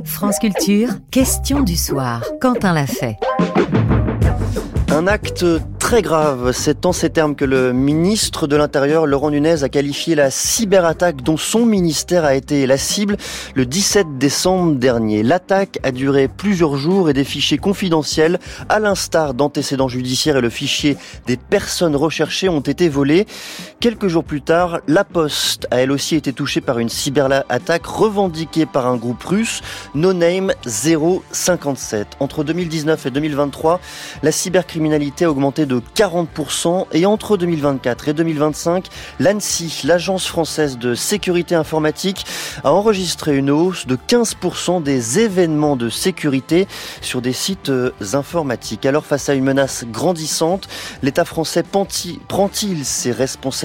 France Culture, question du soir. Quentin l'a fait. Un acte très grave, c'est en ces termes que le ministre de l'Intérieur, Laurent Nunez, a qualifié la cyberattaque dont son ministère a été la cible le 17 décembre dernier. L'attaque a duré plusieurs jours et des fichiers confidentiels, à l'instar d'antécédents judiciaires et le fichier des personnes recherchées, ont été volés. Quelques jours plus tard, La Poste a elle aussi été touchée par une cyberattaque revendiquée par un groupe russe, No Name 057. Entre 2019 et 2023, la cybercriminalité a augmenté de 40% et entre 2024 et 2025, l'ANSSI, l'Agence française de sécurité informatique, a enregistré une hausse de 15% des événements de sécurité sur des sites informatiques. Alors, face à une menace grandissante, l'État français prend-il ses responsabilités ?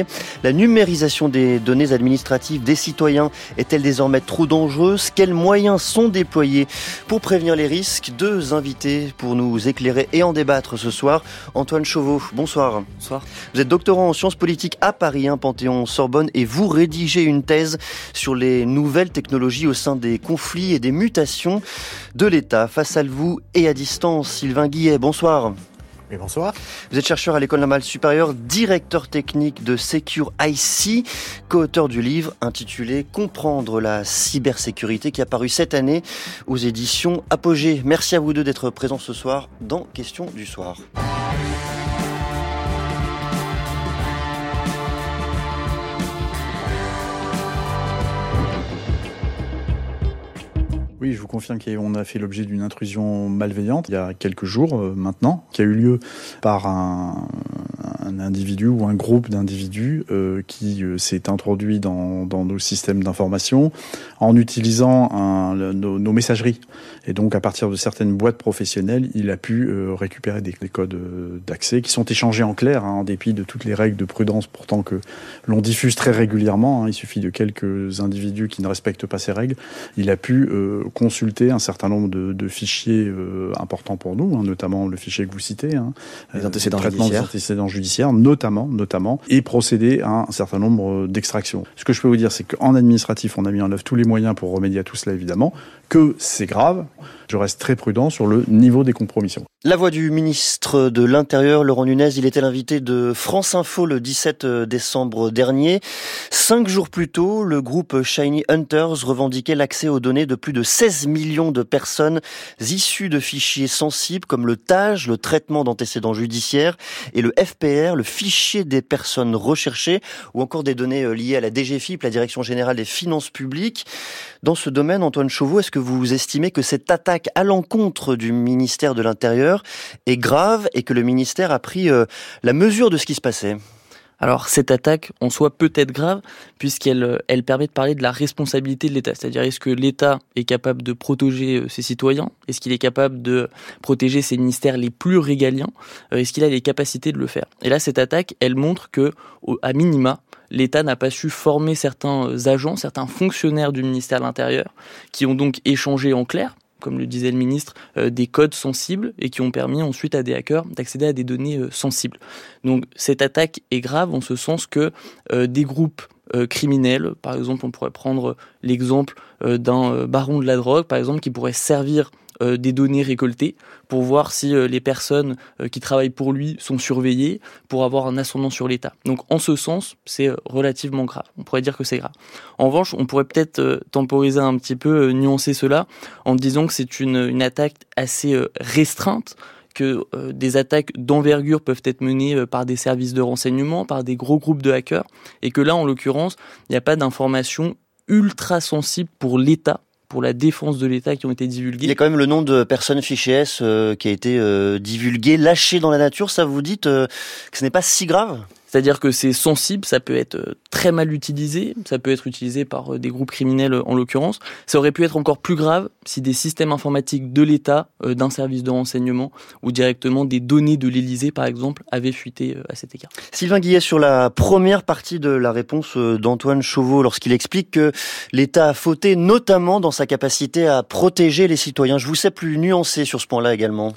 La numérisation des données administratives des citoyens est-elle désormais trop dangereuse ? Quels moyens sont déployés pour prévenir les risques ? Deux invités pour nous éclairer et en débattre ce soir. Antoine Chauveau, bonsoir. Bonsoir. Vous êtes doctorant en sciences politiques à Paris, Panthéon-Sorbonne, et vous rédigez une thèse sur les nouvelles technologies au sein des conflits et des mutations de l'État. Face à vous et à distance, Sylvain Guillet, bonsoir. Et bonsoir. Vous êtes chercheur à l'École normale supérieure, directeur technique de Secure IC, co-auteur du livre intitulé « Comprendre la cybersécurité » qui a paru cette année aux éditions Apogée. Merci à vous deux d'être présents ce soir dans Question du soir. Oui, je vous confirme qu'on a fait l'objet d'une intrusion malveillante il y a quelques jours maintenant, qui a eu lieu par un individu ou un groupe d'individus qui s'est introduit dans nos systèmes d'information en utilisant nos messageries. Et donc, à partir de certaines boîtes professionnelles, il a pu récupérer des codes d'accès qui sont échangés en clair, en dépit de toutes les règles de prudence pourtant que l'on diffuse très régulièrement. Il suffit de quelques individus qui ne respectent pas ces règles. Il a pu consulter un certain nombre de fichiers importants pour nous, notamment le fichier que vous citez, les antécédents judiciaires, notamment, et procéder à un certain nombre d'extractions. Ce que je peux vous dire, c'est qu'en administratif, on a mis en œuvre tous les moyens pour remédier à tout cela, évidemment, que c'est grave. Je reste très prudent sur le niveau des compromissions. La voix du ministre de l'Intérieur, Laurent Nunez, il était l'invité de France Info le 17 décembre dernier. 5 jours plus tôt, le groupe Shiny Hunters revendiquait l'accès aux données de plus de 16 millions de personnes issues de fichiers sensibles comme le TAJ, le traitement d'antécédents judiciaires, et le FPR, le fichier des personnes recherchées, ou encore des données liées à la DGFiP, la Direction Générale des Finances Publiques. Dans ce domaine, Antoine Chauveau, est-ce que vous estimez que cette attaque à l'encontre du ministère de l'Intérieur est grave et que le ministère a pris la mesure de ce qui se passait ? Alors, cette attaque, en soi, peut être grave, puisqu'elle permet de parler de la responsabilité de l'État. C'est-à-dire, est-ce que l'État est capable de protéger ses citoyens ? Est-ce qu'il est capable de protéger ses ministères les plus régaliens ? Est-ce qu'il a les capacités de le faire ? Et là, cette attaque, elle montre que, à minima, l'État n'a pas su former certains agents, certains fonctionnaires du ministère de l'Intérieur, qui ont donc échangé en clair, comme le disait le ministre, des codes sensibles et qui ont permis ensuite à des hackers d'accéder à des données sensibles. Donc cette attaque est grave en ce sens que des groupes criminels, par exemple on pourrait prendre l'exemple d'un baron de la drogue, par exemple, qui pourrait servir des données récoltées pour voir si les personnes qui travaillent pour lui sont surveillées, pour avoir un ascendant sur l'État. Donc en ce sens, c'est relativement grave. On pourrait dire que c'est grave. En revanche, on pourrait peut-être temporiser un petit peu, nuancer cela, en disant que c'est une attaque assez restreinte, que des attaques d'envergure peuvent être menées par des services de renseignement, par des gros groupes de hackers, et que là, en l'occurrence, il n'y a pas d'informations ultra sensibles pour l'État, pour la défense de l'État, qui ont été divulguées. Il y a quand même le nom de personnes fichées S qui a été divulgué, lâché dans la nature. Ça, vous dites que ce n'est pas si grave ? C'est-à-dire que c'est sensible, ça peut être très mal utilisé, ça peut être utilisé par des groupes criminels en l'occurrence. Ça aurait pu être encore plus grave si des systèmes informatiques de l'État, d'un service de renseignement ou directement des données de l'Élysée par exemple, avaient fuité à cet égard. Sylvain Guillet, sur la première partie de la réponse d'Antoine Chauveau, lorsqu'il explique que l'État a fauté notamment dans sa capacité à protéger les citoyens. Je vous sais plus nuancé sur ce point-là également.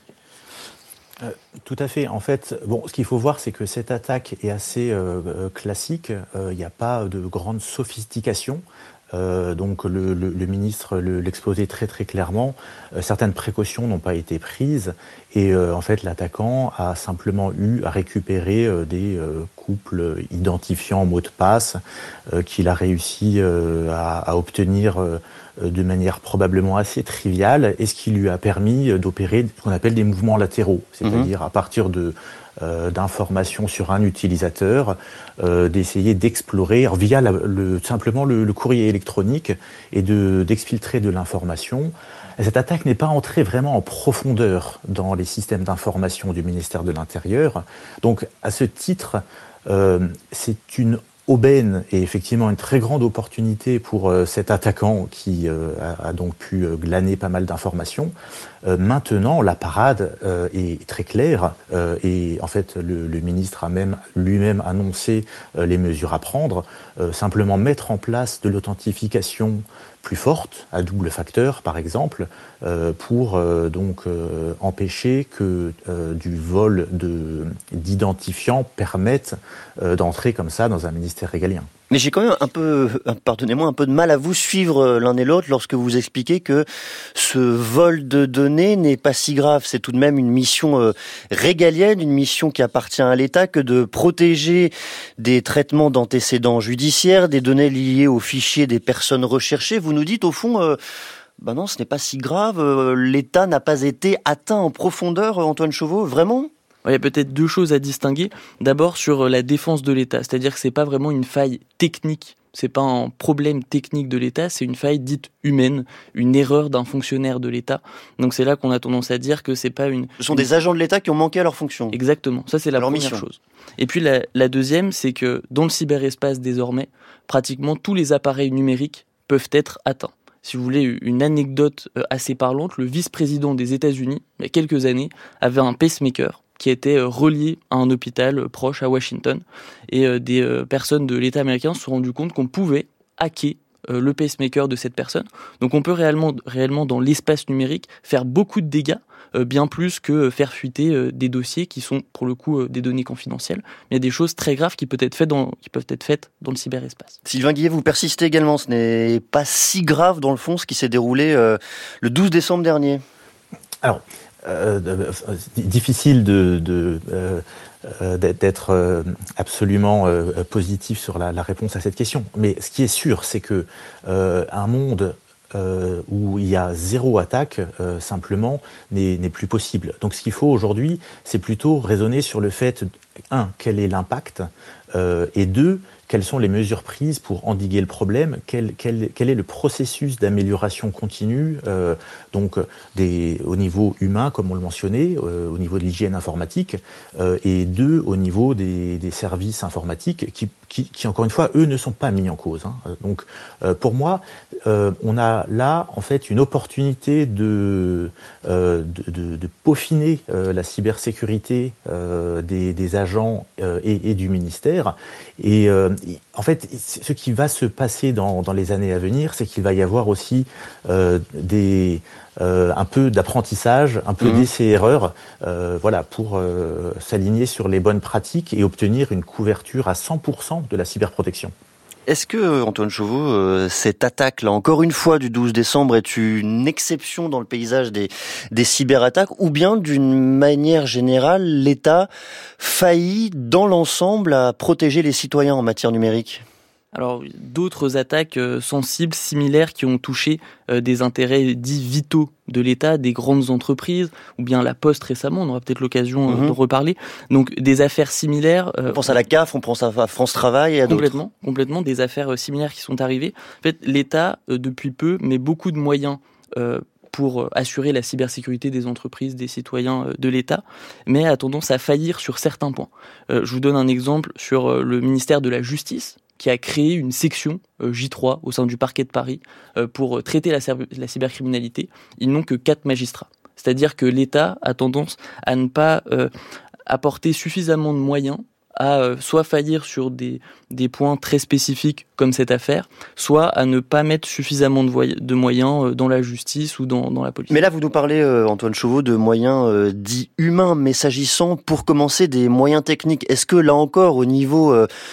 Tout à fait. En fait, ce qu'il faut voir, c'est que cette attaque est assez classique. Il n'y a pas de grande sophistication. Donc le ministre l'exposait très très clairement. Certaines précautions n'ont pas été prises et en fait l'attaquant a simplement eu à récupérer des couples identifiants mot de passe qu'il a réussi à obtenir de manière probablement assez triviale, et ce qui lui a permis d'opérer ce qu'on appelle des mouvements latéraux, c'est-à-dire à partir d'informations sur un utilisateur, d'essayer d'explorer via simplement le courrier électronique et d'exfiltrer de l'information. Et cette attaque n'est pas entrée vraiment en profondeur dans les systèmes d'information du ministère de l'Intérieur. Donc à ce titre, c'est une aubaine et effectivement une très grande opportunité pour cet attaquant qui a donc pu glaner pas mal d'informations. Maintenant, la parade est très claire et en fait le ministre a même lui-même annoncé les mesures à prendre. Simplement mettre en place de l'authentification plus forte, à double facteur par exemple, pour donc empêcher que du vol d'identifiants permette d'entrer comme ça dans un ministère régalien. Mais j'ai quand même un peu de mal à vous suivre l'un et l'autre lorsque vous expliquez que ce vol de données n'est pas si grave. C'est tout de même une mission régalienne, une mission qui appartient à l'État, que de protéger des traitements d'antécédents judiciaires, des données liées aux fichiers des personnes recherchées. Vous nous dites au fond, non, ce n'est pas si grave. L'État n'a pas été atteint en profondeur, Antoine Chauveau, vraiment ? Il y a peut-être deux choses à distinguer. D'abord sur la défense de l'État, c'est-à-dire que c'est pas vraiment une faille technique, c'est pas un problème technique de l'État, c'est une faille dite humaine, une erreur d'un fonctionnaire de l'État. Donc c'est là qu'on a tendance à dire que c'est pas une... Ce sont des agents de l'État qui ont manqué à leur fonction. Exactement, ça c'est la première chose. Et puis la deuxième, c'est que dans le cyberespace désormais, pratiquement tous les appareils numériques peuvent être atteints. Si vous voulez une anecdote assez parlante, le vice-président des États-Unis, il y a quelques années, avait un pacemaker qui était relié à un hôpital proche à Washington. Et des personnes de l'État américain se sont rendues compte qu'on pouvait hacker le pacemaker de cette personne. Donc on peut réellement dans l'espace numérique faire beaucoup de dégâts, bien plus que faire fuiter des dossiers qui sont pour le coup des données confidentielles. Mais il y a des choses très graves qui peuvent être faites dans le cyberespace. Sylvain Guillet, vous persistez également. Ce n'est pas si grave dans le fond ce qui s'est déroulé le 12 décembre dernier. Alors, difficile d'être absolument positif sur la réponse à cette question. Mais ce qui est sûr, c'est que un monde où il y a zéro attaque, simplement, n'est plus possible. Donc ce qu'il faut aujourd'hui, c'est plutôt raisonner sur le fait, quel est l'impact, et deux, quelles sont les mesures prises pour endiguer le problème, quel est le processus d'amélioration continue, au niveau humain, comme on le mentionnait, au niveau de l'hygiène informatique, et deux, au niveau des services informatiques qui, encore une fois, eux, ne sont pas mis en cause. Donc, pour moi, on a là, en fait, une opportunité de peaufiner la cybersécurité des agents et du ministère. Et en fait, ce qui va se passer dans les années à venir, c'est qu'il va y avoir aussi un peu d'apprentissage, un peu d'essais-erreurs, pour s'aligner sur les bonnes pratiques et obtenir une couverture à 100% de la cyberprotection. Est-ce que, Antoine Chauveau, cette attaque-là, encore une fois, du 12 décembre, est une exception dans le paysage des cyberattaques, ou bien, d'une manière générale, l'État faillit, dans l'ensemble, à protéger les citoyens en matière numérique ? Alors, d'autres attaques sensibles, similaires, qui ont touché des intérêts dits vitaux de l'État, des grandes entreprises, ou bien la Poste récemment, on aura peut-être l'occasion de reparler. Donc, des affaires similaires... on pense à la CAF, on pense à France Travail et à d'autres. Complètement, des affaires similaires qui sont arrivées. En fait, l'État, depuis peu, met beaucoup de moyens pour assurer la cybersécurité des entreprises, des citoyens de l'État, mais a tendance à faillir sur certains points. Je vous donne un exemple sur le ministère de la Justice, qui a créé une section J3 au sein du parquet de Paris pour traiter la cybercriminalité. Ils n'ont que 4 magistrats. C'est-à-dire que l'État a tendance à ne pas apporter suffisamment de moyens, à soit faillir sur des points très spécifiques comme cette affaire, soit à ne pas mettre suffisamment de moyens dans la justice ou dans la police. Mais là, vous nous parlez, Antoine Chauveau, de moyens dits humains, mais s'agissant, pour commencer, des moyens techniques. Est-ce que, là encore, au niveau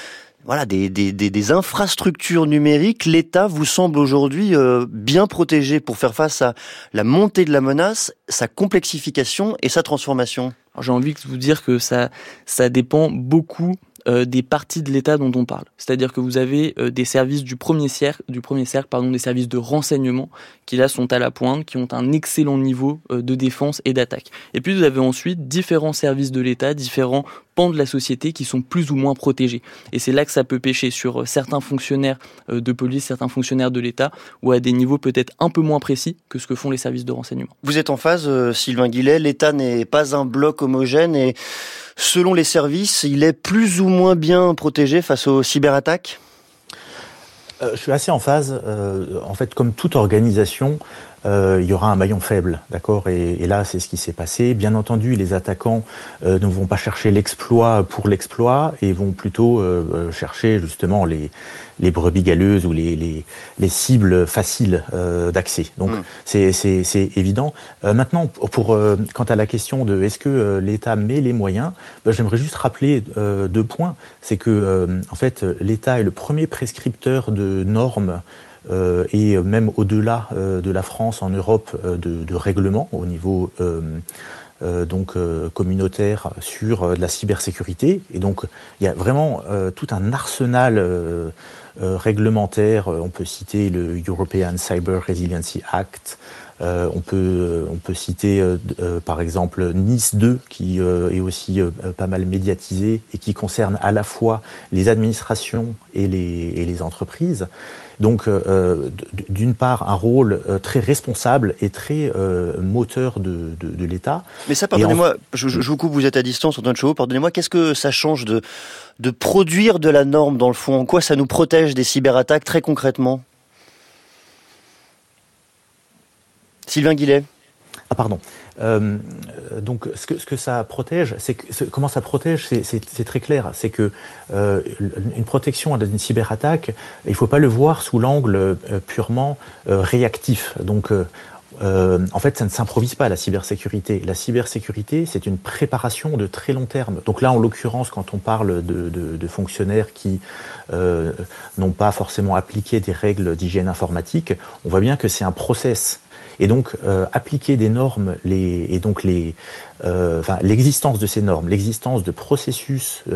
des infrastructures numériques, l'État vous semble aujourd'hui bien protégé pour faire face à la montée de la menace, sa complexification et sa transformation? Alors, j'ai envie de vous dire que ça dépend beaucoup des parties de l'État dont on parle. C'est-à-dire que vous avez des services du premier cercle, des services de renseignement qui là sont à la pointe, qui ont un excellent niveau de défense et d'attaque. Et puis vous avez ensuite différents services de l'État, différents pans de la société qui sont plus ou moins protégés. Et c'est là que ça peut pêcher sur certains fonctionnaires de police, certains fonctionnaires de l'État, ou à des niveaux peut-être un peu moins précis que ce que font les services de renseignement. Vous êtes en phase, Sylvain Guillet, l'État n'est pas un bloc homogène et selon les services, il est plus ou moins bien protégé face aux cyberattaques? Je suis assez en phase. En fait, comme toute organisation, il y aura un maillon faible, d'accord, et là, c'est ce qui s'est passé. Bien entendu, les attaquants ne vont pas chercher l'exploit pour l'exploit et vont plutôt chercher justement les brebis galeuses ou les cibles faciles d'accès. Donc, c'est évident. Maintenant, quant à la question de est-ce que l'État met les moyens, j'aimerais juste rappeler 2 points. C'est que, en fait, l'État est le premier prescripteur de normes et même au-delà de la France, en Europe, de règlements au niveau communautaire sur de la cybersécurité. Et donc, il y a vraiment tout un arsenal réglementaire. On peut citer le European Cyber Resiliency Act. On peut citer par exemple Nice 2 qui est aussi pas mal médiatisé et qui concerne à la fois les administrations et les entreprises. Donc, d'une part, un rôle très responsable et très moteur de l'État. Mais ça, pardonnez-moi, je vous coupe, vous êtes à distance, Antoine Chauveau, pardonnez-moi, qu'est-ce que ça change de produire de la norme dans le fond? En quoi ça nous protège des cyberattaques très concrètement? Sylvain Guillet. Ah pardon. Donc ce que ça protège, comment ça protège, c'est très clair. C'est que une protection d'une cyberattaque, il faut pas le voir sous l'angle purement réactif. Donc en fait, ça ne s'improvise pas, la cybersécurité. La cybersécurité, c'est une préparation de très long terme. Donc là, en l'occurrence, quand on parle de fonctionnaires qui n'ont pas forcément appliqué des règles d'hygiène informatique, on voit bien que c'est un process. Et donc, appliquer des normes, l'existence de ces normes, l'existence de processus,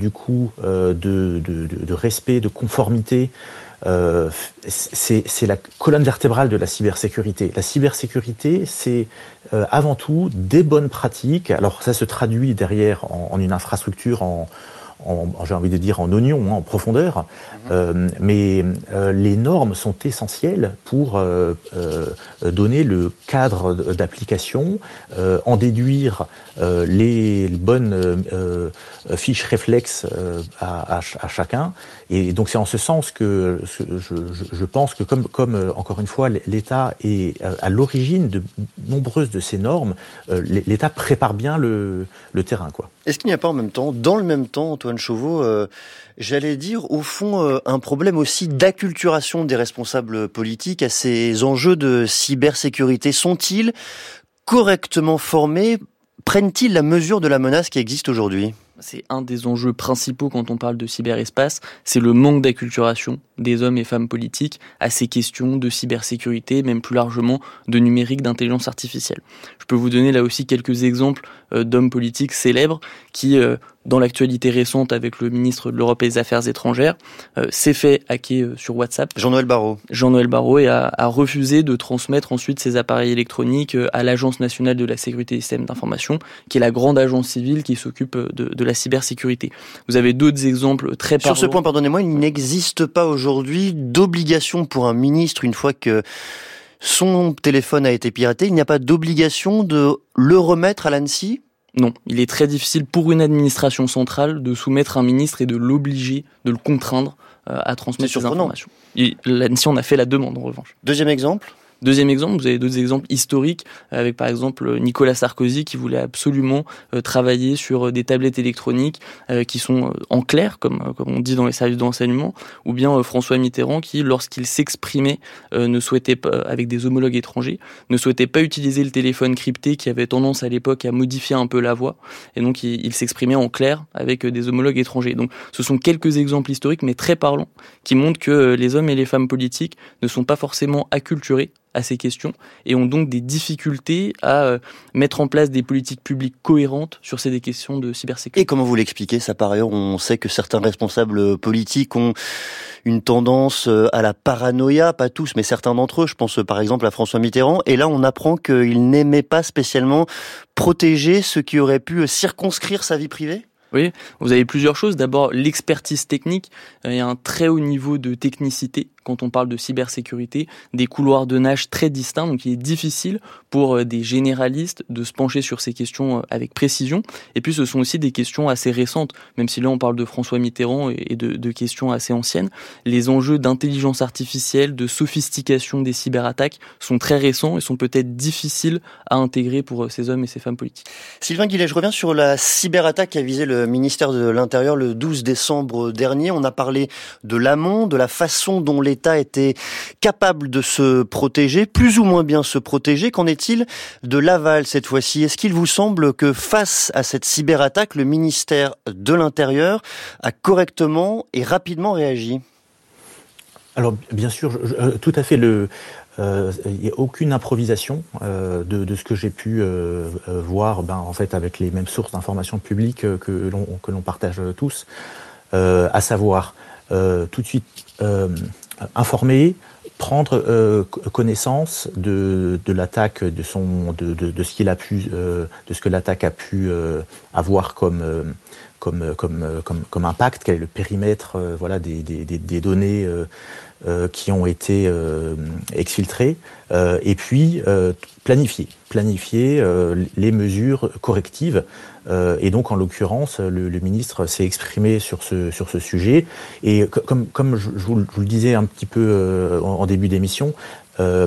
de respect, de conformité, c'est la colonne vertébrale de la cybersécurité. La cybersécurité, c'est avant tout des bonnes pratiques. Alors, ça se traduit derrière en une infrastructure, j'ai envie de dire en oignon, en profondeur, mais les normes sont essentielles pour donner le cadre d'application, en déduire les bonnes fiches réflexes à chacun. Et donc c'est en ce sens que je pense que comme encore une fois l'État est à l'origine de nombreuses de ces normes, l'État prépare bien le terrain, quoi. Est-ce qu'il n'y a pas dans le même temps, Antoine Chauveau, j'allais dire, au fond, un problème aussi d'acculturation des responsables politiques à ces enjeux de cybersécurité? Sont-ils correctement formés? Prennent-ils la mesure de la menace qui existe aujourd'hui? C'est un des enjeux principaux quand on parle de cyberespace, c'est le manque d'acculturation des hommes et femmes politiques à ces questions de cybersécurité, même plus largement de numérique, d'intelligence artificielle. Je peux vous donner là aussi quelques exemples d'hommes politiques célèbres qui, dans l'actualité récente avec le ministre de l'Europe et des Affaires étrangères, s'est fait hacker sur WhatsApp. Jean-Noël Barrot et a refusé de transmettre ensuite ses appareils électroniques à l'Agence nationale de la sécurité des systèmes d'information, qui est la grande agence civile qui s'occupe de la cybersécurité. Vous avez d'autres exemples très parlants. Sur ce point, pardonnez-moi, il n'existe pas aujourd'hui d'obligation pour un ministre, une fois que son téléphone a été piraté, il n'y a pas d'obligation de le remettre à l'ANSSI? Non, il est très difficile pour une administration centrale de soumettre un ministre et de l'obliger, de le contraindre à transmettre ses informations. L'ANSSI en a fait la demande, en revanche. Deuxième exemple Deuxième exemple, vous avez d'autres exemples historiques, avec par exemple Nicolas Sarkozy qui voulait absolument travailler sur des tablettes électroniques qui sont en clair, comme on dit dans les services d'enseignement, ou bien François Mitterrand qui, lorsqu'il s'exprimait, ne souhaitait pas, avec des homologues étrangers, ne souhaitait pas utiliser le téléphone crypté qui avait tendance à l'époque à modifier un peu la voix, et donc il s'exprimait en clair avec des homologues étrangers. Donc ce sont quelques exemples historiques, mais très parlants, qui montrent que les hommes et les femmes politiques ne sont pas forcément acculturés à ces questions et ont donc des difficultés à mettre en place des politiques publiques cohérentes sur ces questions de cybersécurité. Et comment vous l'expliquez ça? Par ailleurs, on sait que certains responsables politiques ont une tendance à la paranoïa, pas tous, mais certains d'entre eux. Je pense par exemple à François Mitterrand. Et là, on apprend qu'il n'aimait pas spécialement protéger ceux qui auraient pu circonscrire sa vie privée. Oui, vous avez plusieurs choses. D'abord, l'expertise technique. Il y a un très haut niveau de technicité quand on parle de cybersécurité, des couloirs de nage très distincts, donc il est difficile pour des généralistes de se pencher sur ces questions avec précision. Et puis ce sont aussi des questions assez récentes, même si là on parle de François Mitterrand et de questions assez anciennes. Les enjeux d'intelligence artificielle, de sophistication des cyberattaques sont très récents et sont peut-être difficiles à intégrer pour ces hommes et ces femmes politiques. Sylvain Guillet, je reviens sur la cyberattaque qui a visé le ministère de l'Intérieur le 12 décembre dernier. On a parlé de l'amont, de la façon dont l'État était capable de se protéger, plus ou moins bien se protéger. Qu'en est-il de l'aval cette fois-ci? Est-ce qu'il vous semble que face à cette cyberattaque, le ministère de l'Intérieur a correctement et rapidement réagi? Alors bien sûr, tout à fait. Il n'y a aucune improvisation de ce que j'ai pu voir, en fait, avec les mêmes sources d'informations publiques que l'on partage tous, à savoir tout de suite informer, prendre connaissance de l'attaque, de ce qu'il a pu, de ce que l'attaque a pu avoir comme impact, quel est le périmètre des données qui ont été exfiltrées, et puis planifier les mesures correctives. Et donc, en l'occurrence, le ministre s'est exprimé sur ce sujet. Et comme je vous le disais un petit peu en début d'émission, la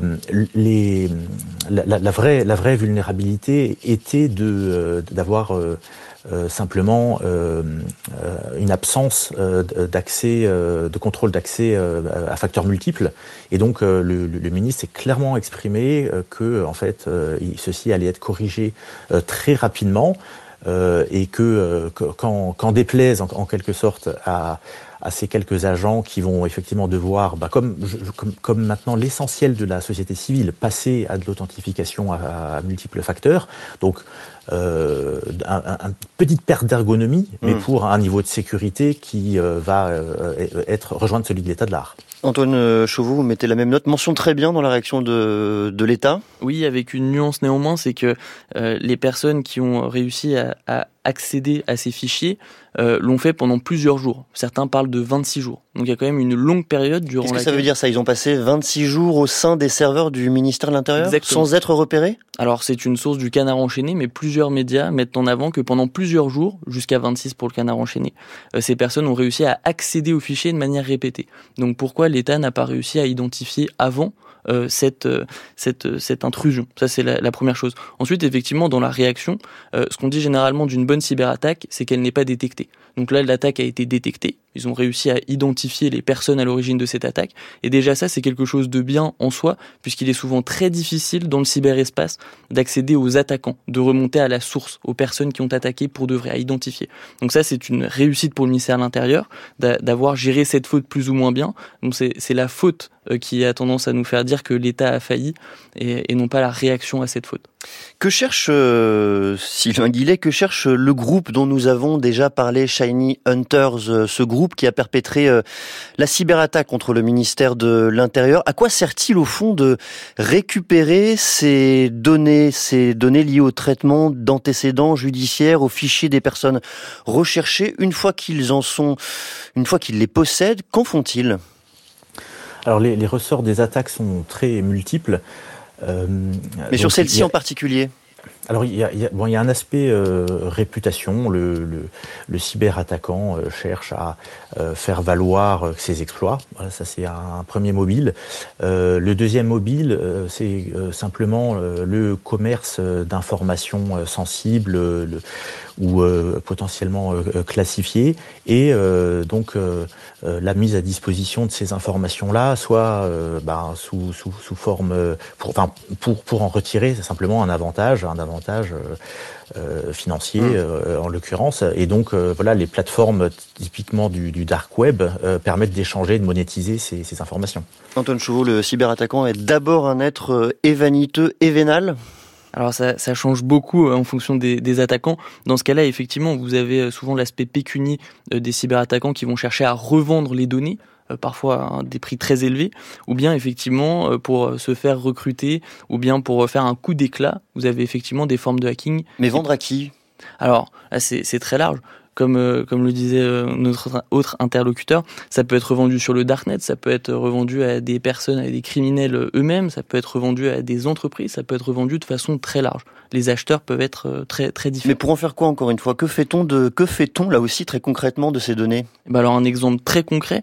vraie vulnérabilité était d'avoir simplement une absence d'accès, de contrôle d'accès à facteurs multiples. Et donc le ministre s'est clairement exprimé que en fait ceci allait être corrigé très rapidement et que quand déplaise en quelque sorte à ces quelques agents qui vont effectivement devoir, comme maintenant l'essentiel de la société civile, passer à de l'authentification à multiples facteurs. Donc, une petite perte d'ergonomie, mais pour un niveau de sécurité qui va rejoindre celui de l'état de l'art. Antoine Chauveau, vous mettez la même note. Mention très bien dans la réaction de l'État. Oui, avec une nuance néanmoins, c'est que les personnes qui ont réussi à accéder à ces fichiers l'ont fait pendant plusieurs jours. Certains parlent de 26 jours. Donc il y a quand même une longue période durant laquelle... Qu'est-ce que ça veut dire ça? Ils ont passé 26 jours au sein des serveurs du ministère de l'Intérieur? Exactement. Sans être repérés? Alors c'est une source du Canard enchaîné, mais plusieurs médias mettent en avant que pendant plusieurs jours, jusqu'à 26 pour le Canard enchaîné, ces personnes ont réussi à accéder aux fichiers de manière répétée. Donc pourquoi l'État n'a pas réussi à identifier avant cette intrusion? Ça, c'est la première chose. Ensuite, effectivement, dans la réaction, ce qu'on dit généralement d'une bonne cyberattaque, c'est qu'elle n'est pas détectée. Donc là, l'attaque a été détectée. Ils ont réussi à identifier les personnes à l'origine de cette attaque. Et déjà ça, c'est quelque chose de bien en soi, puisqu'il est souvent très difficile dans le cyberespace d'accéder aux attaquants, de remonter à la source, aux personnes qui ont attaqué pour de vrai, à identifier. Donc ça, c'est une réussite pour le ministère de l'Intérieur, d'avoir géré cette faute plus ou moins bien. Donc c'est la faute qui a tendance à nous faire dire que l'État a failli et non pas la réaction à cette faute. Que cherche Sylvain Guillet, que cherche le groupe dont nous avons déjà parlé, Shiny Hunters, ce groupe qui a perpétré la cyberattaque contre le ministère de l'Intérieur? À quoi sert-il au fond de récupérer ces données liées au traitement d'antécédents judiciaires, aux fichiers des personnes recherchées, une fois qu'ils les possèdent? Qu'en font-ils? Alors les ressorts des attaques sont très multiples. Mais sur celle-ci en particulier? Alors il y a un aspect réputation. Le cyberattaquant cherche à faire valoir ses exploits. Voilà, ça c'est un premier mobile. Le deuxième mobile, c'est simplement le commerce d'informations sensibles ou potentiellement classifiées, et donc la mise à disposition de ces informations-là, soit sous forme pour en retirer simplement un avantage financier en l'occurrence. Et donc voilà, les plateformes typiquement du dark web permettent d'échanger, de monétiser ces informations. Antoine Chauveau, le cyberattaquant est d'abord un être vaniteux et vénal. Alors ça change beaucoup en fonction des attaquants. Dans ce cas-là, effectivement, vous avez souvent l'aspect pécunier des cyberattaquants qui vont chercher à revendre les données, parfois à des prix très élevés, ou bien effectivement pour se faire recruter, ou bien pour faire un coup d'éclat. Vous avez effectivement des formes de hacking. Mais vendre à qui ? Alors là, c'est très large. Comme le disait notre autre interlocuteur, ça peut être revendu sur le darknet, ça peut être revendu à des personnes, à des criminels eux-mêmes, ça peut être revendu à des entreprises, ça peut être revendu de façon très large. Les acheteurs peuvent être très très différents. Mais pour en faire quoi, encore une fois ? Que fait-on là aussi très concrètement de ces données ? Alors un exemple très concret,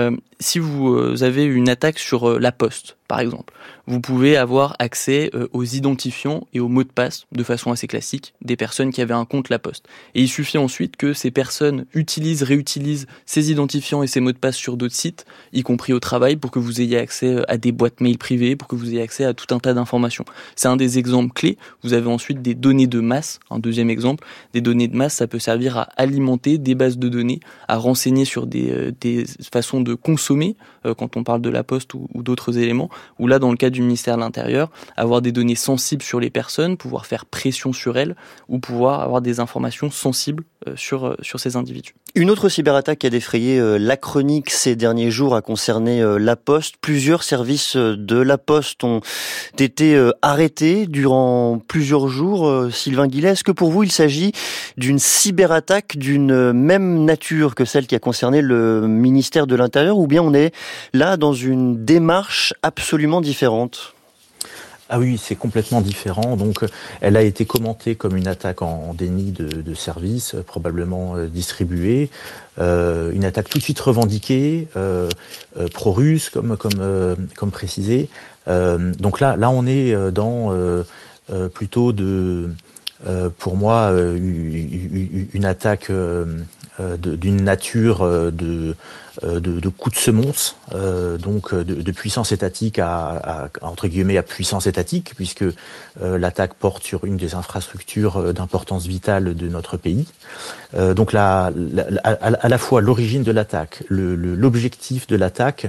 si vous avez une attaque sur la Poste, par exemple, vous pouvez avoir accès aux identifiants et aux mots de passe de façon assez classique des personnes qui avaient un compte La Poste. Et il suffit ensuite que ces personnes réutilisent ces identifiants et ces mots de passe sur d'autres sites, y compris au travail, pour que vous ayez accès à des boîtes mail privées, pour que vous ayez accès à tout un tas d'informations. C'est un des exemples clés. Vous avez ensuite des données de masse, un deuxième exemple. Des données de masse, ça peut servir à alimenter des bases de données, à renseigner sur des façons de consommer, quand on parle de La Poste ou d'autres éléments, ou là, dans le cas du ministère de l'Intérieur, avoir des données sensibles sur les personnes, pouvoir faire pression sur elles, ou pouvoir avoir des informations sensibles sur ces individus. Une autre cyberattaque qui a défrayé la chronique ces derniers jours a concerné La Poste. Plusieurs services de La Poste ont été arrêtés durant plusieurs jours. Sylvain Guillet, est-ce que pour vous il s'agit d'une cyberattaque d'une même nature que celle qui a concerné le ministère de l'Intérieur, ou bien on est là dans une démarche absolument différente ? Ah oui, c'est complètement différent. Donc, elle a été commentée comme une attaque en déni de service, probablement distribuée, une attaque tout de suite revendiquée, pro-russe, comme précisé. Donc là, on est dans plutôt pour moi, une attaque d'une nature de coup de semonce, donc de puissance étatique à entre guillemets à puissance étatique, puisque l'attaque porte sur une des infrastructures d'importance vitale de notre pays. Donc à la fois l'origine de l'attaque, l'objectif de l'attaque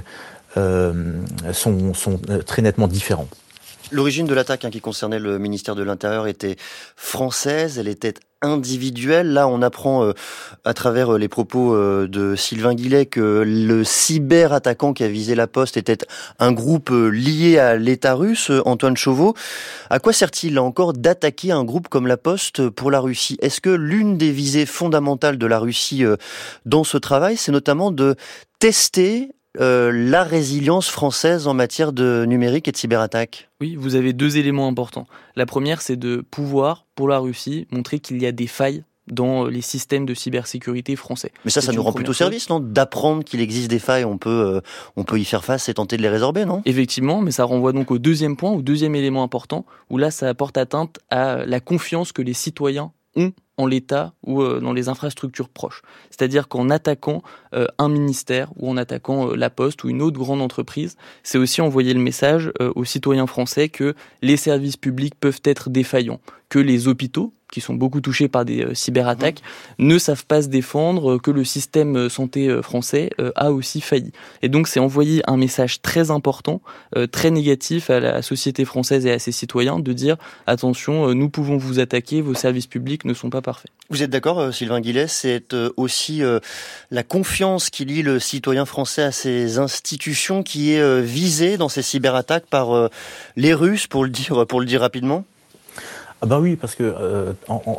sont très nettement différents. L'origine de l'attaque qui concernait le ministère de l'Intérieur était française, elle était individuelle. Là, on apprend à travers les propos de Sylvain Guillet que le cyberattaquant qui a visé La Poste était un groupe lié à l'État russe. Antoine Chauveau, à quoi sert-il là encore d'attaquer un groupe comme La Poste pour la Russie ? Est-ce que l'une des visées fondamentales de la Russie dans ce travail, c'est notamment de tester la résilience française en matière de numérique et de cyberattaque ? Oui, vous avez deux éléments importants. La première, c'est de pouvoir, pour la Russie, montrer qu'il y a des failles dans les systèmes de cybersécurité français. Mais ça nous rend plutôt service, non ? D'apprendre qu'il existe des failles, on peut y faire face et tenter de les résorber, non ? Effectivement, mais ça renvoie donc au deuxième point, au deuxième élément important, où là, ça apporte atteinte à la confiance que les citoyens ont en l'État ou dans les infrastructures proches. C'est-à-dire qu'en attaquant un ministère ou en attaquant La Poste ou une autre grande entreprise, c'est aussi envoyer le message aux citoyens français que les services publics peuvent être défaillants, que les hôpitaux, qui sont beaucoup touchés par des cyberattaques, ne savent pas se défendre, que le système santé français a aussi failli. Et donc c'est envoyer un message très important, très négatif à la société française et à ses citoyens, de dire attention, nous pouvons vous attaquer, vos services publics ne sont pas parfaits. Vous êtes d'accord, Sylvain Guillet, c'est aussi la confiance qui lie le citoyen français à ses institutions qui est visée dans ces cyberattaques par les Russes, pour le dire rapidement ? Ah bah oui, parce que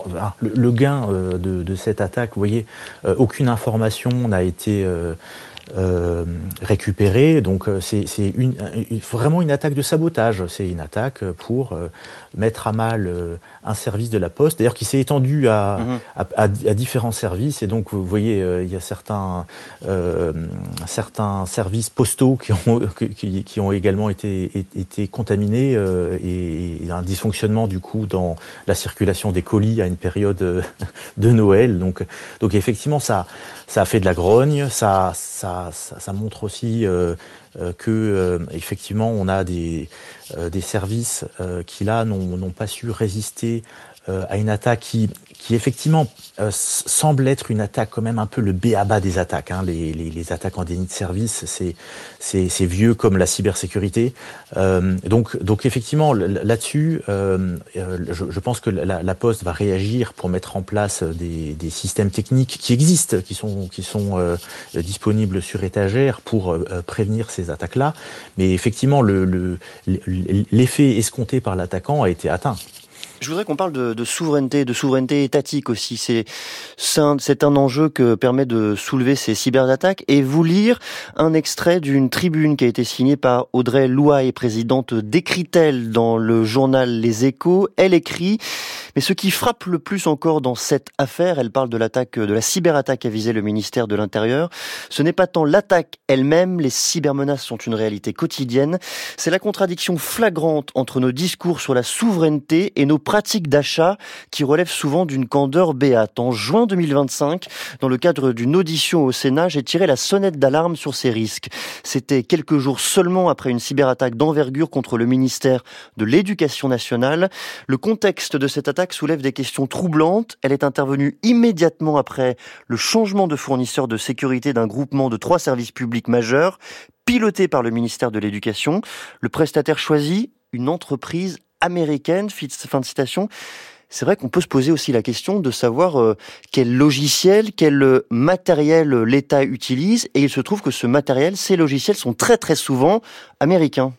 le gain de cette attaque, vous voyez, aucune information n'a été récupérés. Donc c'est vraiment une attaque de sabotage. C'est une attaque pour mettre à mal un service de la Poste, d'ailleurs qui s'est étendu à différents services. Et donc vous voyez, il y a certains services postaux qui ont également été contaminés et il y a un dysfonctionnement du coup dans la circulation des colis à une période de Noël. Donc effectivement ça a fait de la grogne. Ça montre aussi que effectivement on a des services qui là n'ont pas su résister à une attaque qui effectivement semble être une attaque quand même un peu le b.a.-ba des attaques. Hein. Les attaques en déni de service, c'est vieux comme la cybersécurité. Donc effectivement là-dessus, je pense que la Poste va réagir pour mettre en place des systèmes techniques qui existent, qui sont disponibles sur étagère pour prévenir ces attaques-là. Mais effectivement, l'effet escompté par l'attaquant a été atteint. Je voudrais qu'on parle de souveraineté étatique aussi. C'est un enjeu que permet de soulever ces cyberattaques et vous lire un extrait d'une tribune qui a été signée par Audrey Louaille, présidente d'Écritel dans le journal Les Échos. Elle écrit: mais ce qui frappe le plus encore dans cette affaire, elle parle de la cyberattaque qui a visé le ministère de l'Intérieur, ce n'est pas tant l'attaque elle-même, les cybermenaces sont une réalité quotidienne, c'est la contradiction flagrante entre nos discours sur la souveraineté et nos pratiques d'achat qui relèvent souvent d'une candeur béate. En juin 2025, dans le cadre d'une audition au Sénat, j'ai tiré la sonnette d'alarme sur ces risques. C'était quelques jours seulement après une cyberattaque d'envergure contre le ministère de l'Éducation nationale. Le contexte de cette attaque soulève des questions troublantes. Elle est intervenue immédiatement après le changement de fournisseur de sécurité d'un groupement de 3 services publics majeurs, piloté par le ministère de l'Éducation. Le prestataire choisi, une entreprise américaine, fin de citation. C'est vrai qu'on peut se poser aussi la question de savoir quel logiciel, quel matériel l'État utilise. Et il se trouve que ce matériel, ces logiciels sont très très souvent américains.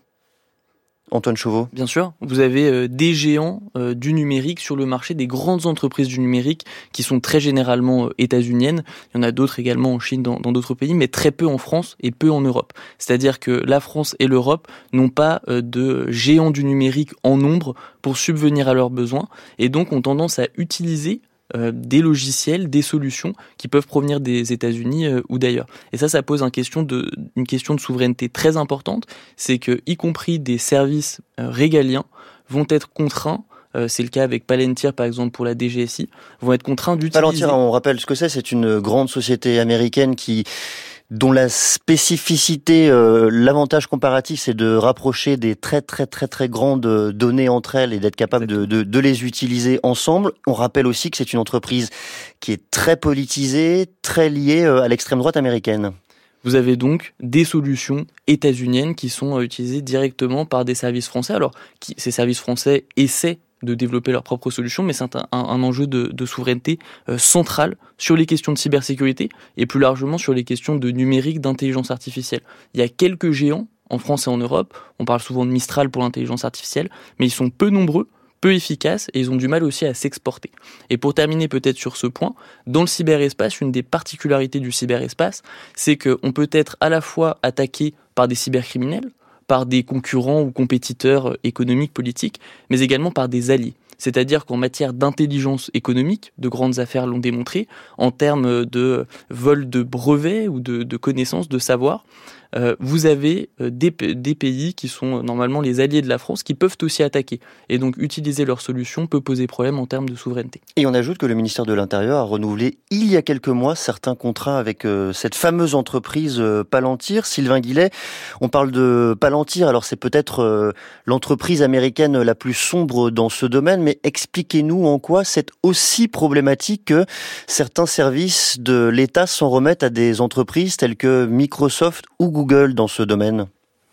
Antoine Chauveau. Bien sûr, vous avez des géants du numérique sur le marché, des grandes entreprises du numérique qui sont très généralement états-uniennes. Il y en a d'autres également en Chine, dans d'autres pays, mais très peu en France et peu en Europe. C'est-à-dire que la France et l'Europe n'ont pas de géants du numérique en nombre pour subvenir à leurs besoins et donc ont tendance à utiliser des logiciels, des solutions qui peuvent provenir des États-Unis ou d'ailleurs. Et ça pose une question de souveraineté très importante, c'est que, y compris des services régaliens, vont être contraints, c'est le cas avec Palantir par exemple pour la DGSI, vont être contraints d'utiliser... Palantir, on rappelle ce que c'est une grande société américaine dont la spécificité, l'avantage comparatif, c'est de rapprocher des très très très très grandes données entre elles et d'être capable de les utiliser ensemble. On rappelle aussi que c'est une entreprise qui est très politisée, très liée à l'extrême droite américaine. Vous avez donc des solutions états-uniennes qui sont utilisées directement par des services français. Alors, ces services français essaient de développer leurs propres solutions, mais c'est un enjeu de souveraineté centrale sur les questions de cybersécurité et plus largement sur les questions de numérique, d'intelligence artificielle. Il y a quelques géants en France et en Europe, on parle souvent de Mistral pour l'intelligence artificielle, mais ils sont peu nombreux, peu efficaces et ils ont du mal aussi à s'exporter. Et pour terminer peut-être sur ce point, dans le cyberespace, une des particularités du cyberespace, c'est qu'on peut être à la fois attaqué par des cybercriminels, par des concurrents ou compétiteurs économiques, politiques, mais également par des alliés. C'est-à-dire qu'en matière d'intelligence économique, de grandes affaires l'ont démontré, en termes de vol de brevets ou de connaissances, de savoir, vous avez des pays qui sont normalement les alliés de la France qui peuvent aussi attaquer. Et donc utiliser leurs solutions peut poser problème en termes de souveraineté. Et on ajoute que le ministère de l'Intérieur a renouvelé il y a quelques mois certains contrats avec cette fameuse entreprise Palantir. Sylvain Guillet, on parle de Palantir, alors c'est peut-être l'entreprise américaine la plus sombre dans ce domaine, mais expliquez-nous en quoi c'est aussi problématique que certains services de l'État s'en remettent à des entreprises telles que Microsoft ou Google dans ce domaine.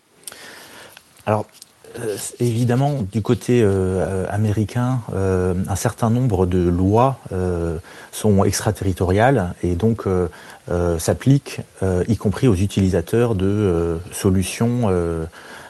Alors, évidemment, du côté américain, un certain nombre de lois sont extraterritoriales et donc s'appliquent, y compris aux utilisateurs de solutions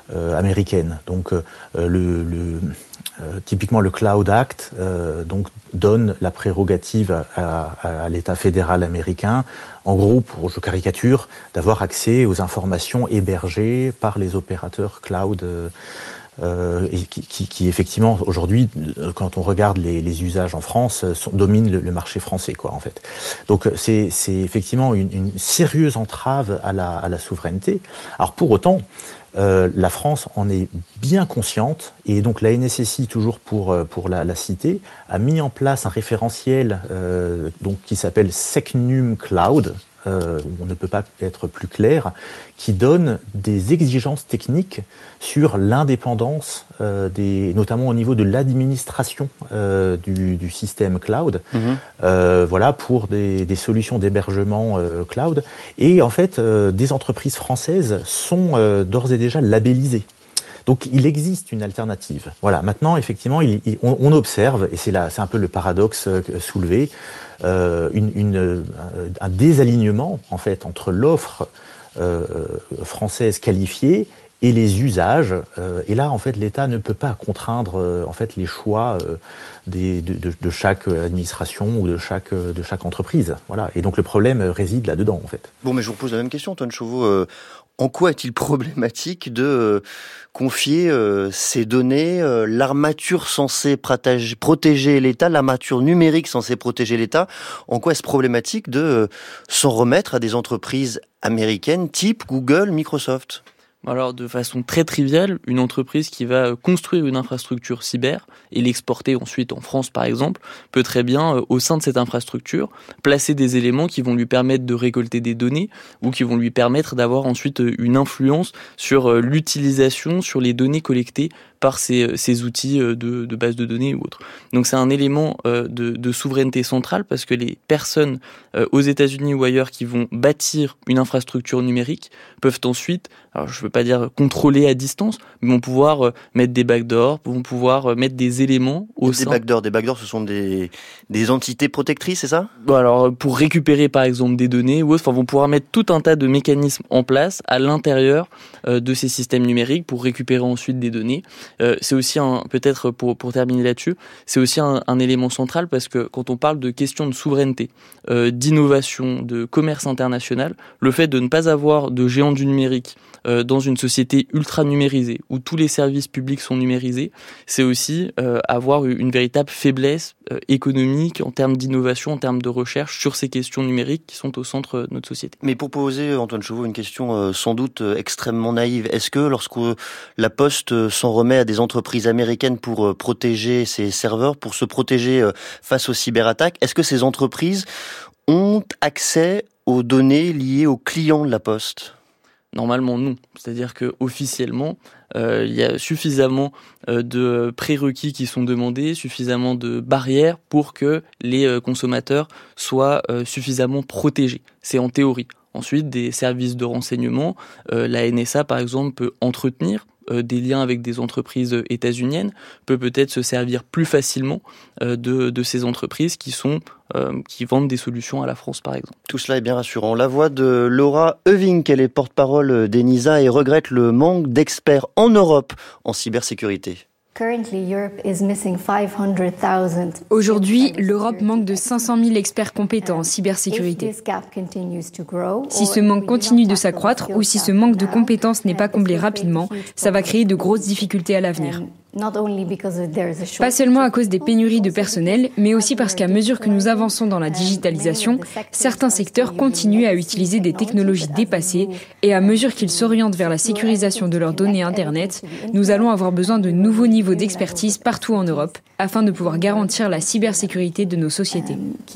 américaines. Donc, typiquement le Cloud Act, donc donne la prérogative à l'État fédéral américain, en gros, je caricature, d'avoir accès aux informations hébergées par les opérateurs cloud et qui effectivement aujourd'hui, quand on regarde les usages en France, dominent le marché français, quoi, en fait. Donc c'est effectivement une sérieuse entrave à la souveraineté. Alors pour autant, la France en est bien consciente et donc la NSSI, toujours pour la citer, a mis en place un référentiel donc qui s'appelle SecNum Cloud. On ne peut pas être plus clair, qui donne des exigences techniques sur l'indépendance, notamment au niveau de l'administration du système cloud, voilà, pour des solutions d'hébergement cloud. Et en fait, des entreprises françaises sont d'ores et déjà labellisées. Donc il existe une alternative. Voilà. Maintenant, effectivement, on observe, et c'est un peu le paradoxe soulevé, un désalignement en fait entre l'offre française qualifiée et les usages. Et là, en fait, l'État ne peut pas contraindre en fait les choix de chaque administration ou de chaque entreprise. Voilà. Et donc le problème réside là-dedans, en fait. Bon, mais je vous pose la même question, Antoine Chauveau. En quoi est-il problématique de confier ces données, l'armature censée protéger l'État, l'armature numérique censée protéger l'État, en quoi est-ce problématique de s'en remettre à des entreprises américaines type Google, Microsoft ? Alors, de façon très triviale, une entreprise qui va construire une infrastructure cyber et l'exporter ensuite en France, par exemple, peut très bien, au sein de cette infrastructure, placer des éléments qui vont lui permettre de récolter des données ou qui vont lui permettre d'avoir ensuite une influence sur l'utilisation, sur les données collectées par ces outils de base de données ou autres. Donc c'est un élément de souveraineté centrale parce que les personnes aux États-Unis ou ailleurs qui vont bâtir une infrastructure numérique peuvent ensuite, alors je ne veux pas dire contrôler à distance, mais vont pouvoir mettre des backdoors, vont pouvoir mettre des éléments au sein. Des backdoors, ce sont des entités protectrices, c'est ça ? Bon, alors pour récupérer par exemple des données ou autre, enfin vont pouvoir mettre tout un tas de mécanismes en place à l'intérieur de ces systèmes numériques pour récupérer ensuite des données. C'est aussi peut-être pour terminer là-dessus, c'est aussi un élément central parce que quand on parle de questions de souveraineté, d'innovation, de commerce international, le fait de ne pas avoir de géants du numérique dans une société ultra numérisée où tous les services publics sont numérisés, c'est aussi avoir une véritable faiblesse économique en termes d'innovation, en termes de recherche sur ces questions numériques qui sont au centre de notre société. Mais pour poser, Antoine Chauveau, une question sans doute extrêmement naïve, est-ce que lorsque la Poste s'en remet à des entreprises américaines pour protéger ses serveurs, pour se protéger face aux cyberattaques, est-ce que ces entreprises ont accès aux données liées aux clients de la Poste ? Normalement non, c'est-à-dire que officiellement il y a suffisamment de prérequis qui sont demandés, suffisamment de barrières pour que les consommateurs soient suffisamment protégés. C'est en théorie. Ensuite, des services de renseignement, la NSA par exemple peut entretenir des liens avec des entreprises états-uniennes, peut-être se servir plus facilement de ces entreprises qui vendent des solutions à la France, par exemple. Tout cela est bien rassurant. La voix de Laura Ewing, elle est porte-parole d'ENISA et regrette le manque d'experts en Europe en cybersécurité. Aujourd'hui, l'Europe manque de 500 000 experts compétents en cybersécurité. Si ce manque continue de s'accroître ou si ce manque de compétences n'est pas comblé rapidement, ça va créer de grosses difficultés à l'avenir. Pas seulement à cause des pénuries de personnel, mais aussi parce qu'à mesure que nous avançons dans la digitalisation, certains secteurs continuent à utiliser des technologies dépassées et à mesure qu'ils s'orientent vers la sécurisation de leurs données Internet, nous allons avoir besoin de nouveaux niveaux d'expertise partout en Europe afin de pouvoir garantir la cybersécurité de nos sociétés.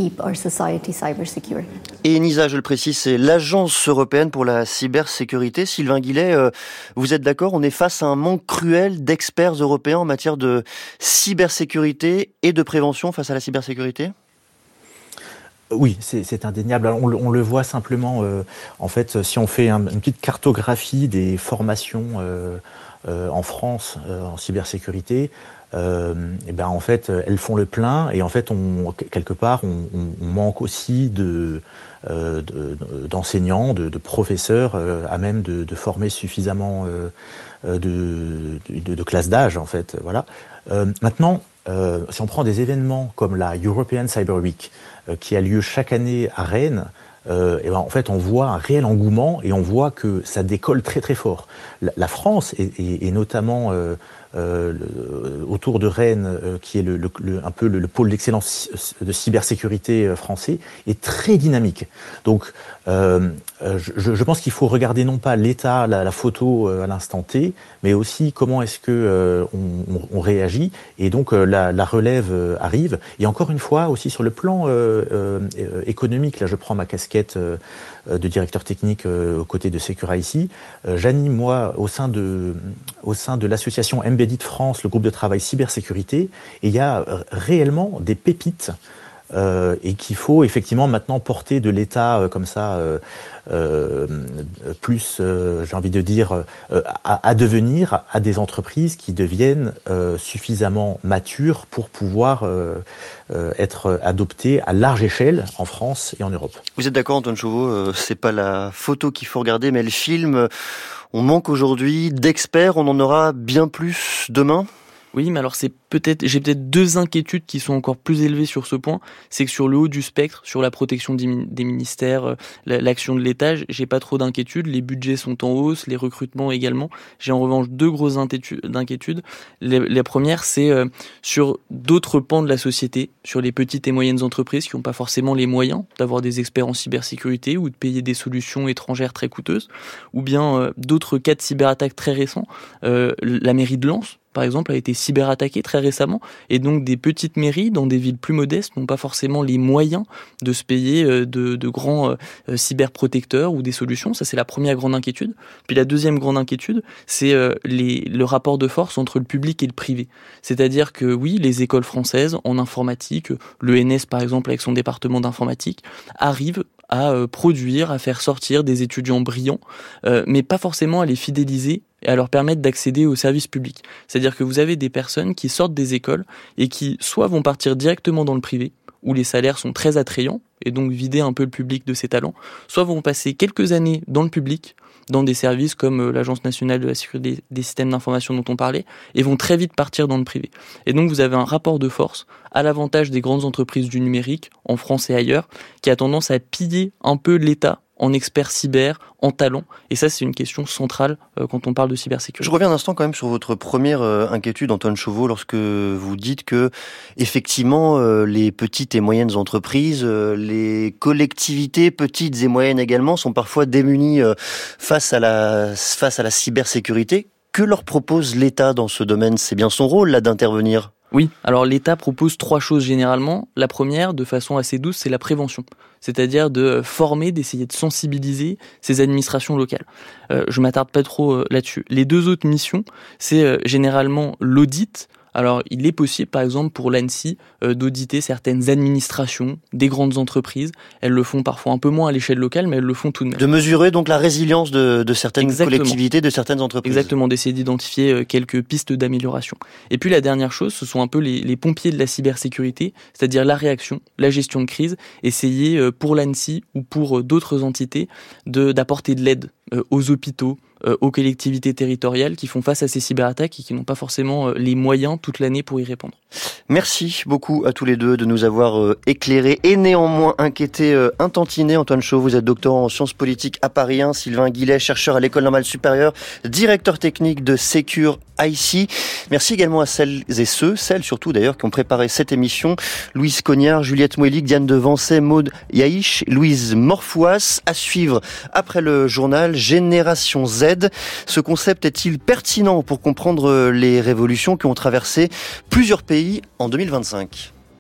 Et ENISA, je le précise, c'est l'Agence européenne pour la cybersécurité. Sylvain Guillet, vous êtes d'accord, on est face à un manque cruel d'experts européens en matière de cybersécurité et de prévention face à la cybersécurité ? Oui, c'est indéniable. Alors, on le voit simplement, en fait, si on fait une petite cartographie des formations en France en cybersécurité, et ben en fait, elles font le plein et en fait, quelque part, on manque aussi d'enseignants, de professeurs à même de former suffisamment de classes d'âge, en fait. Voilà. Maintenant, si on prend des événements comme la European Cyber Week, qui a lieu chaque année à Rennes, et en fait, on voit un réel engouement et on voit que ça décolle très très fort. La France et notamment autour de Rennes, qui est un peu le pôle d'excellence de cybersécurité français, est très dynamique. Donc, je pense qu'il faut regarder non pas l'état, la photo à l'instant T, mais aussi comment est-ce que on réagit. Et donc, la relève arrive. Et encore une fois, aussi sur le plan économique, là, je prends ma casquette de directeur technique aux côtés de Secura ici. J'anime, moi, au sein de l'association Embedded France, le groupe de travail cybersécurité, et il y a réellement des pépites et qu'il faut effectivement maintenant porter de l'État comme ça, plus, j'ai envie de dire, à devenir à des entreprises qui deviennent suffisamment matures pour pouvoir être adoptées à large échelle en France et en Europe. Vous êtes d'accord, Antoine Chauveau, c'est pas la photo qu'il faut regarder, mais le film. On manque aujourd'hui d'experts, on en aura bien plus demain ? Oui, mais alors j'ai peut-être deux inquiétudes qui sont encore plus élevées sur ce point. C'est que sur le haut du spectre, sur la protection des ministères, l'action de l'État, j'ai pas trop d'inquiétudes. Les budgets sont en hausse, les recrutements également. J'ai en revanche deux grosses inquiétudes. La première, c'est sur d'autres pans de la société, sur les petites et moyennes entreprises qui n'ont pas forcément les moyens d'avoir des experts en cybersécurité ou de payer des solutions étrangères très coûteuses, ou bien d'autres cas de cyberattaques très récents. La mairie de Lens, par exemple, a été cyberattaquée très récemment, et donc des petites mairies dans des villes plus modestes n'ont pas forcément les moyens de se payer de grands cyberprotecteurs ou des solutions. Ça, c'est la première grande inquiétude. Puis la deuxième grande inquiétude, c'est le rapport de force entre le public et le privé. C'est-à-dire que oui, les écoles françaises en informatique, l'ENS par exemple avec son département d'informatique, arrivent à produire, à faire sortir des étudiants brillants, mais pas forcément à les fidéliser et à leur permettre d'accéder aux services publics. C'est-à-dire que vous avez des personnes qui sortent des écoles et qui soit vont partir directement dans le privé, où les salaires sont très attrayants, et donc vider un peu le public de ses talents, soit vont passer quelques années dans le public, dans des services comme l'Agence nationale de la sécurité des systèmes d'information dont on parlait, et vont très vite partir dans le privé. Et donc vous avez un rapport de force à l'avantage des grandes entreprises du numérique, en France et ailleurs, qui a tendance à piller un peu l'État en experts cyber, en talents. Et ça, c'est une question centrale quand on parle de cybersécurité. Je reviens un instant quand même sur votre première inquiétude, Antoine Chauveau, lorsque vous dites que, effectivement, les petites et moyennes entreprises, les collectivités, petites et moyennes également, sont parfois démunies face à la cybersécurité. Que leur propose l'État dans ce domaine ? C'est bien son rôle, là, d'intervenir ? Oui, alors l'État propose trois choses généralement. La première, de façon assez douce, c'est la prévention. C'est-à-dire de former, d'essayer de sensibiliser ces administrations locales. Je m'attarde pas trop là-dessus. Les deux autres missions, c'est généralement l'audit. Alors, il est possible, par exemple, pour l'ANSSI, d'auditer certaines administrations, des grandes entreprises. Elles le font parfois un peu moins à l'échelle locale, mais elles le font tout de même. De mesurer donc la résilience de certaines collectivités, de certaines entreprises. Exactement, d'essayer d'identifier quelques pistes d'amélioration. Et puis la dernière chose, ce sont un peu les pompiers de la cybersécurité, c'est-à-dire la réaction, la gestion de crise, essayer pour l'ANSSI ou pour d'autres entités d'apporter de l'aide aux hôpitaux, aux collectivités territoriales qui font face à ces cyberattaques et qui n'ont pas forcément les moyens toute l'année pour y répondre. Merci beaucoup à tous les deux de nous avoir éclairés et néanmoins inquiétés, intantinés. Antoine Chauveau, vous êtes doctorant en sciences politiques à Paris 1, Sylvain Guillet, chercheur à l'École normale supérieure, directeur technique de Secure IC. Merci également à celles surtout d'ailleurs, qui ont préparé cette émission. Louise Cognard, Juliette Mouelic, Diane Devancet, Maud Yaïch, Louise Morfouas. À suivre après le journal Génération Z. Ce concept est-il pertinent pour comprendre les révolutions qui ont traversé plusieurs pays en 2025 ?